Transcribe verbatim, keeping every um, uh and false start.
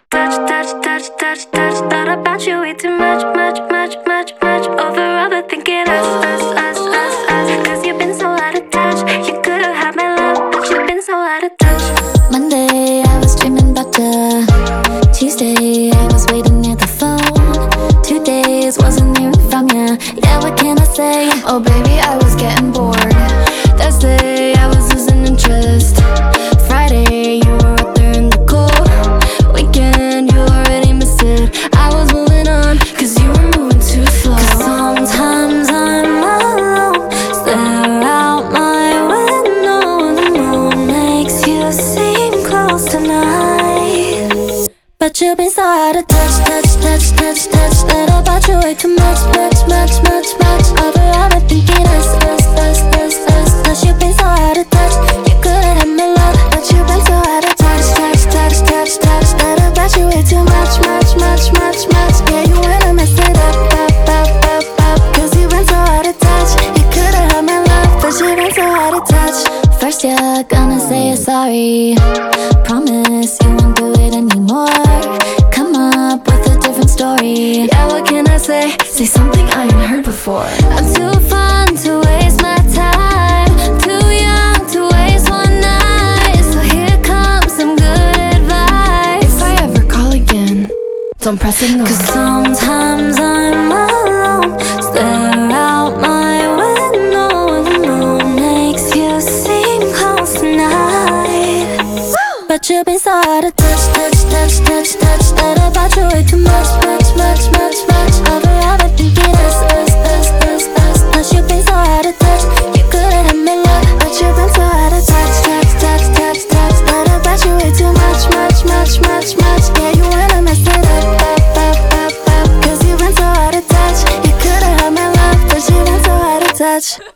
touch, touch, touch, touch, touch. Thought about you way too much, much, much, much, much. Over overthinking us, us, us, us, us. Cause you've been so out of touch. You could've had my love, but you've been so out of touch. Monday, I was dreaming about ya. Tuesday, I was waiting near the phone. Two days, wasn't hearing from ya. Yeah, what can I say? Oh baby, I was getting bored. Thursday, I was losing interest. Friday, you were up there in the cold. Weekend, you already missed it. I was moving on, cause you were moving too slow. Cause sometimes I'm alone, stare out my window. The moon makes you seem close tonight, but you've been so out of touch, touch, touch, touch, touch. Thought about you way too much, much, much, much, much. Over, over thinking us, us, us, us, us. Cause you've been so out of touch. You could've had my love, but you've been so out of touch, touch, touch, touch, touch. Thought about you way too much, much, much, much, much. Yeah, you wanna mess it up, up, up, up, up. Cause you've been so out of touch. You could've had my love, but you've been so out of touch. First you're gonna say you're sorry. Promise you won't do it anymore. Come up with a different story. Yeah, what can I say? Say something I ain't heard before. I'm too fun to waste my time, too young to waste one night. So here comes some good advice. If I ever call again, don't press ignore. Cause sometimes I'm alone, stare out my window. The moon makes you seem close tonight, but you've been so out of touch, touch, touch, touch, touch. Thought about you way too much, much, much, much, much. Over, over thinking us, us, us, us, us. Cause you've been so out of touch. You could've had my love, but you've been so out of touch, touch, touch, touch, touch. Thought about you way too much, much, much, much, much. Yeah, you wanna mess it up, up, up, up, up. Cause you've been so out of touch. You could've had my love, but you've been so out of touch.